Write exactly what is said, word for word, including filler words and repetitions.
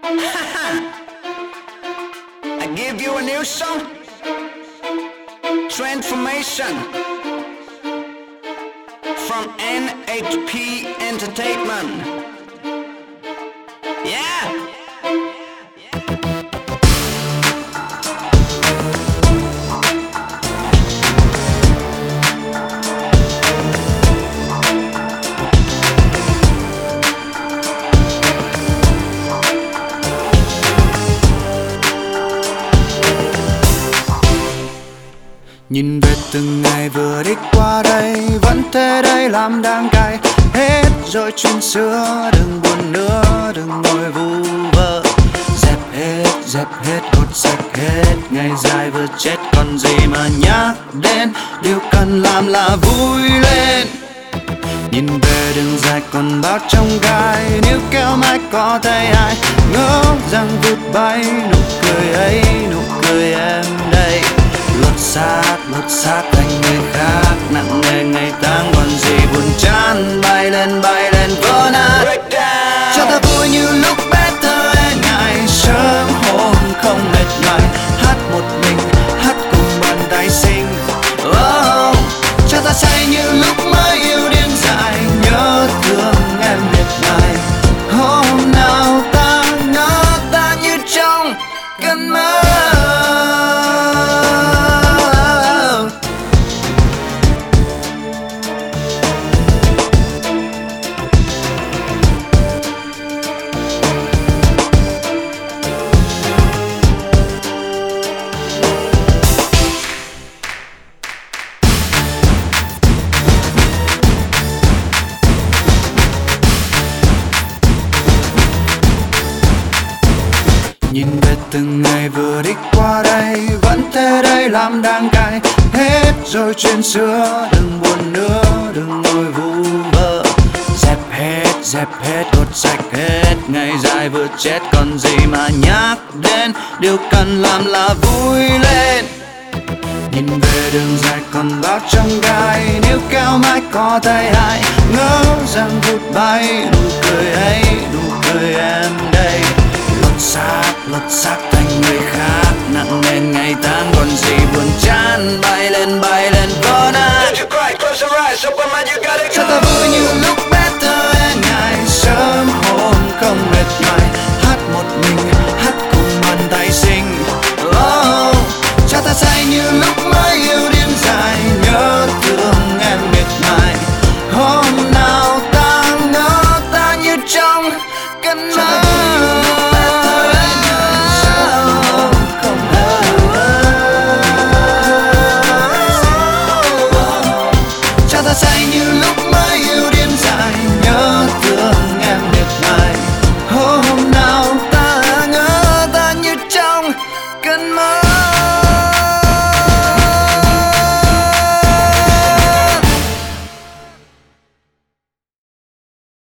I give you a new song, Transformation, from N H P Entertainment. Yeah! Nhìn về từng ngày vừa đi qua đây, vẫn thế đây làm đang cay. Hết rồi chuyện xưa, đừng buồn nữa, đừng ngồi vu vơ. Dẹp hết, dẹp hết, cột sạch hết. Ngày dài vừa chết còn gì mà nhắc đến. Điều cần làm là vui lên. Nhìn về đường dài còn bao trong gai, níu kéo mãi có thấy ai ngỡ rằng vụt bay. Nụ cười ấy, nụ cười em đây, lột xác, lột xác thành người khác. Nặng nề ngày tháng còn gì buồn chán. Bay lên, bay lên vỡ nát, cho ta vui như lúc bé thơ e ngại. Sớm hôm không mệt nhoài, hát một mình, hát cùng bàn tay xinh. Oh, cho ta say như lúc mới yêu điên dại. Nhớ thương em miệt mài. Hôm nào ta ngỡ ta như trong cơn mơ. Nhìn về từng ngày vừa đi qua đây, vẫn thế đây làm đang cay. Hết rồi chuyện xưa, đừng buồn nữa, đừng ngồi vu vơ. Dẹp hết, dẹp hết, cột sạch hết. Ngày dài vừa chết còn gì mà nhắc đến. Điều cần làm là vui lên. Nhìn về đường dài còn bao trong gai, níu kéo mãi có thấy ai ngỡ rằng vụt bay.